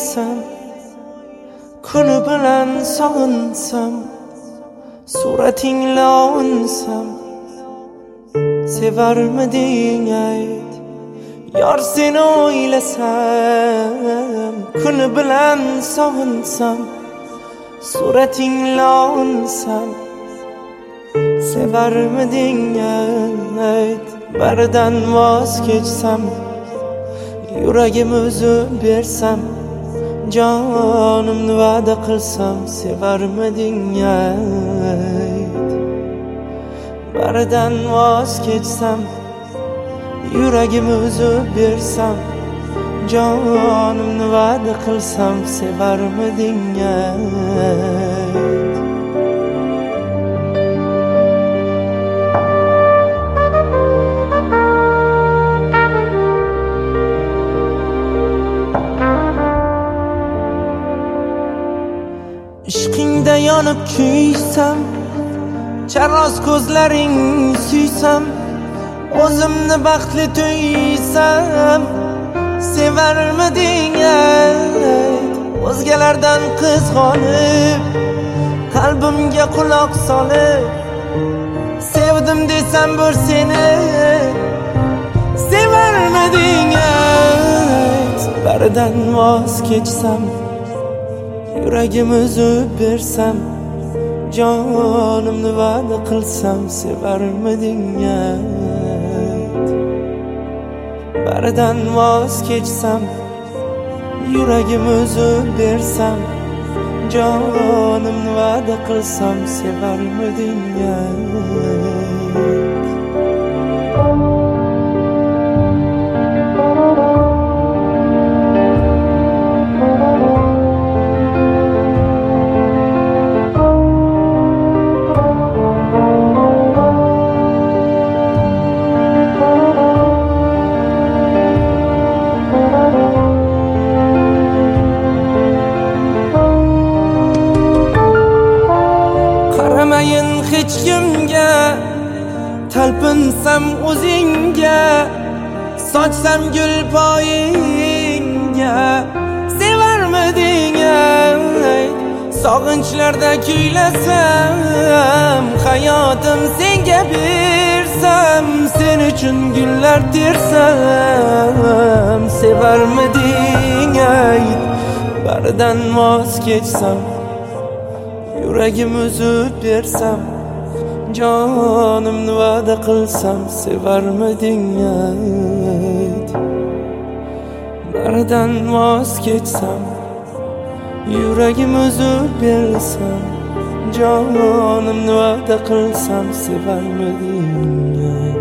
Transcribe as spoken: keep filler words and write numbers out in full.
desam, kuni bilan sog'insam, suratingla unsam, sevarmiding ayt. Yor seni o'ylasam, kuni bilan sog'insam, suratingla unsam, sevarmiding ayt. Baridan voz kechsam, yuragim uzib bersam, jonimni va'da qilsam, sevarmiding ayt. Baridan voz kechsam, yuragim uzib bersam, jonimni va'da qilsam, sevarmiding ayt. Ishqingda yonib kuysam, charroz ko'zlaring suysam, o'zimni baxtli tuysam, sevarmiding ayt. O'zgalardan qizg'onib, qalbimga quloq solib, sevdim desam bir seni, sevarmiding ayt. Baridan voz kechsam, yuragim uzib bersam, jonimni va'da qilsam, sevarmiding ayt. Baridan voz kechsam, yuragim uzib bersam, jonimni va'da qilsam, sevarmiding ayt. Qaramayin hech kimga, talpinsam o'zingga, sochsam gul poyingga, sevarmiding ayt. Sog'inchlarda kuylasam, hayotim senga bersam, sen uchun gullar tersam, sevarmiding ayt. Baridan voz kechsam, yuragim uzib bersam, jonimni va'da qilsam, sevarmiding ayt. Baridan voz kechsam, yuragim uzib bersam, jonimni va'da qilsam, sevarmiding ayt.